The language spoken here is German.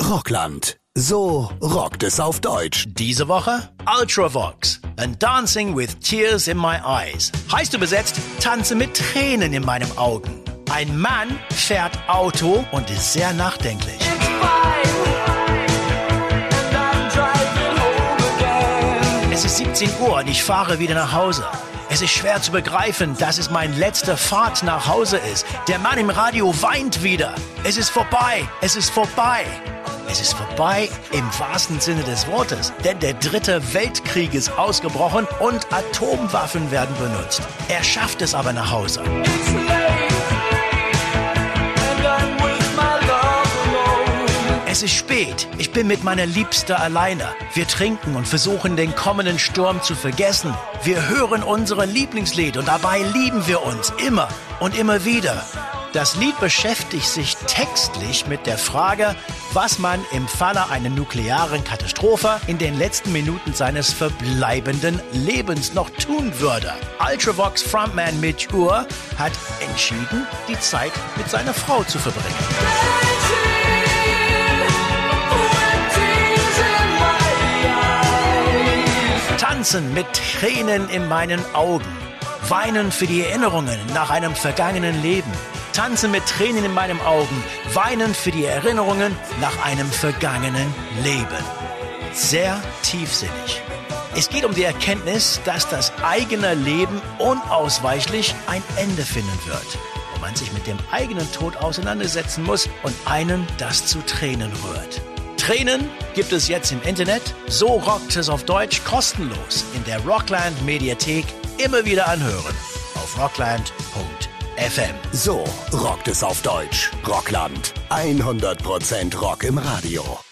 Rockland. So rockt es auf Deutsch. Diese Woche Ultravox and Dancing with Tears in My Eyes. Heißt übersetzt, tanze mit Tränen in meinen Augen. Ein Mann fährt Auto und ist sehr nachdenklich. Es ist 17 Uhr und ich fahre wieder nach Hause. Es ist schwer zu begreifen, dass es meine letzte Fahrt nach Hause ist. Der Mann im Radio weint wieder. Es ist vorbei. Es ist vorbei. Es ist vorbei im wahrsten Sinne des Wortes, denn der 3. Weltkrieg ist ausgebrochen und Atomwaffen werden benutzt. Er schafft es aber nach Hause. Es ist spät. Ich bin mit meiner Liebste alleine. Wir trinken und versuchen, den kommenden Sturm zu vergessen. Wir hören unsere Lieblingslied und dabei lieben wir uns immer und immer wieder. Das Lied beschäftigt sich textlich mit der Frage, was man im Falle einer nuklearen Katastrophe in den letzten Minuten seines verbleibenden Lebens noch tun würde. Ultravox Frontman Mitch Ure hat entschieden, die Zeit mit seiner Frau zu verbringen. Tanzen mit Tränen in meinen Augen. Weinen für die Erinnerungen nach einem vergangenen Leben. Tanzen mit Tränen in meinen Augen. Weinen für die Erinnerungen nach einem vergangenen Leben. Sehr tiefsinnig. Es geht um die Erkenntnis, dass das eigene Leben unausweichlich ein Ende finden wird. Und man sich mit dem eigenen Tod auseinandersetzen muss und einen das zu Tränen rührt. Tränen gibt es jetzt im Internet. So rockt es auf Deutsch kostenlos in der Rockland Mediathek. Immer wieder anhören auf rockland.fm. So rockt es auf Deutsch. Rockland. 100% Rock im Radio.